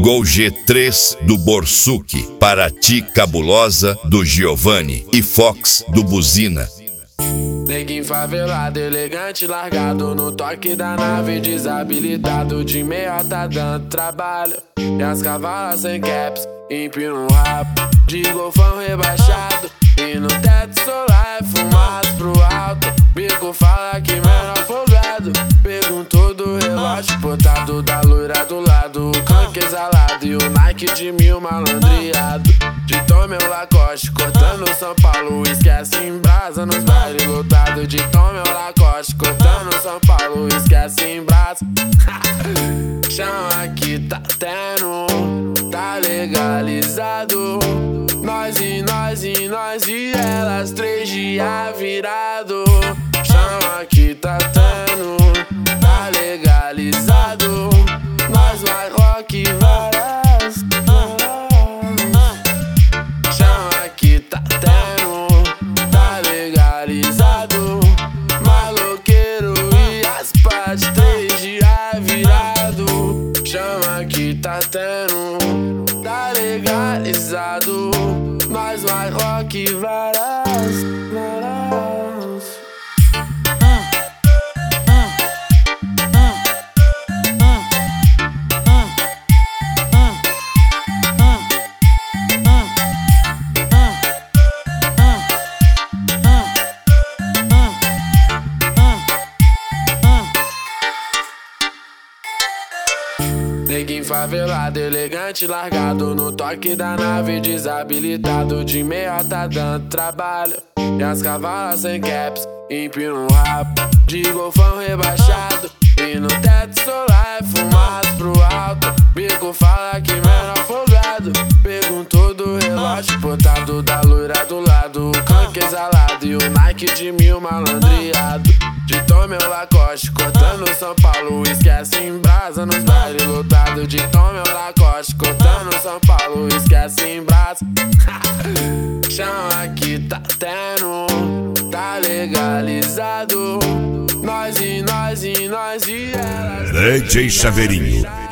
Gol G3 do Borsuk, Paraty Cabulosa do Giovanni e Fox do Buzina. Neguinho favelado, elegante, largado no toque da nave, desabilitado de meia tá dando trabalho. E as cavalas sem caps, empina um rabo de golfão rebaixado. E no teto solar é fumaça pro alto. Bico fala que menor folgado. Perguntou do relógio portado da loira do lado. O canque exalado e o Nike de 1000 malandreado. De Tom meu Lacoste, cortando São Paulo. Esquece em brasa nos bailes lotados. De Tom meu Lacoste, cortando São Paulo. Esquece em brasa. Chama que tá tendo, tá legalizado. Nós e elas 3 dias virado. Chama que tá tendo, tá legalizado. Nós vai rock várias. Chama que tá tendo, tá legalizado. Maloqueiro e as partes 3 dias virado. Chama que tá tendo, tá legalizado. Nós vai rock várias. Neguinho favelado, elegante, largado no toque da nave, desabilitado de meia tá dando trabalho. E as cavalas sem caps, empina um rabo de golfão rebaixado. E no teto solar é fumaça pro alto. Bico fala que menor folgado. Perguntou do relógio portado da loira do lado. O canque exalado e o Nike de 1000 malandreado. De Tom meu Lacoste, cortando São Paulo. Esquece em brasa nos bailes lotados. De Tom meu Lacoste, cortando São Paulo. Esquece em brasa. Chama que tá tendo, tá legalizado. Nós e elas. DJ Chaveirinho.